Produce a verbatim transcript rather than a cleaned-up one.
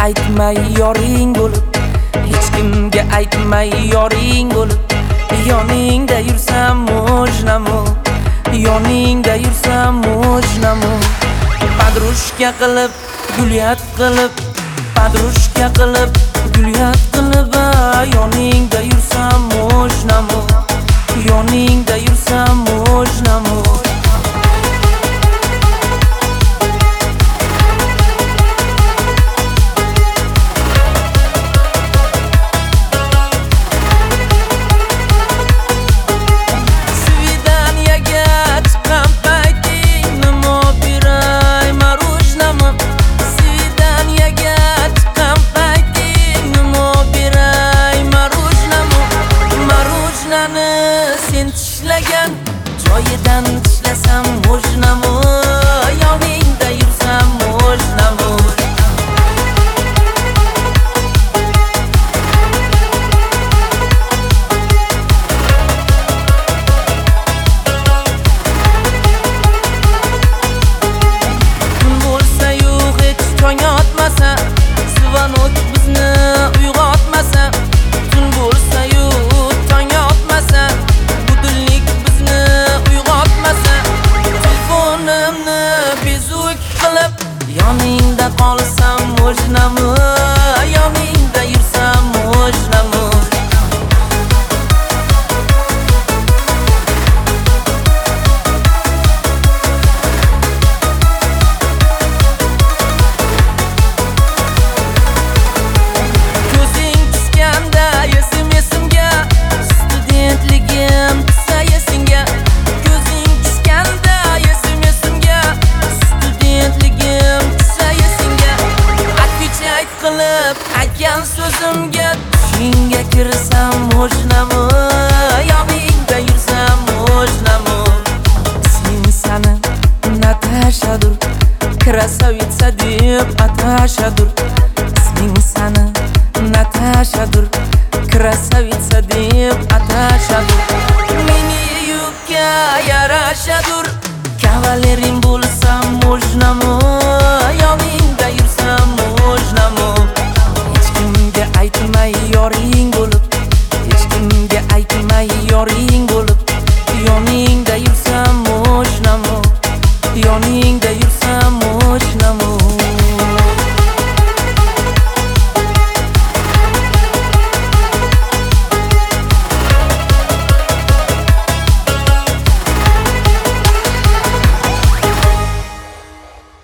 aytmay yoring bo'lib, hech kimga aytmay yoring bo'lib, yoningda yursam mojnamo, yoningda yursam mojnamo. Padrushka qilib, gulyat qilib, padrushka qilib, gulyat qilib, yoningda yursam mojnamo, yoningda yursam mojnamo. Sen tishlagan joyidan tishlasam mojnamo, yoningda yursam mojnamo. Kun bo'lsa-yu hech tong otmasa, Sivanok bizni uyg'otmasa. Kun bo'lsa-yu tong otmasa, yoningda qolsam mojnamo, yoningda yursam mojnamo. Ko'zing tushganda esim esimga, studentligim tushsa esingga. Ko'zing tushganda esim esimga, studentligim qilib aytgan so'zimga tushingga kirsam mojnamo, yoningda yursam mojnamo. Sen sani Natashadur, krasavitsa deb atashadur. Sen sani Natashadur, krasavitsa deb atashadur. Meni yubka yarashadur, kavalerim bo'lsam mojnamo.